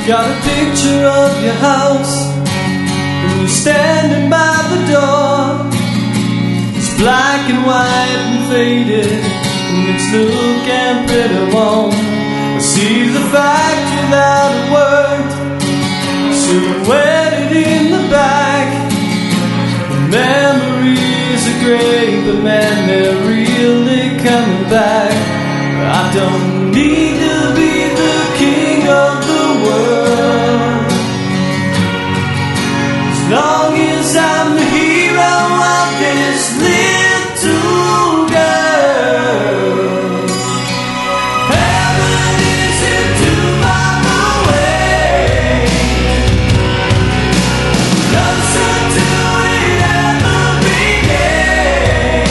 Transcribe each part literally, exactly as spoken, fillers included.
Got a picture of your house, and you're standing by the door. It's black and white and faded, and it's looking pretty warm. I see the factory without a word, silhouetted in the back. The memories are great, but man, they're really coming back. I don't need to be the king of the world, as long as I'm the hero of this little girl. Heaven isn't too far away, closer to it ever began.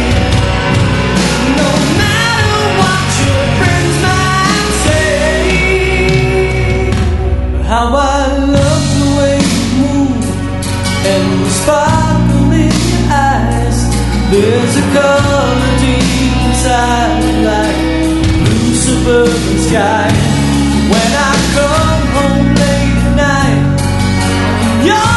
No matter what your friends might say, how I love the way you move and the sparkle in your eyes. There's a color deep inside, like blue suburban sky. When I come home late at night, you're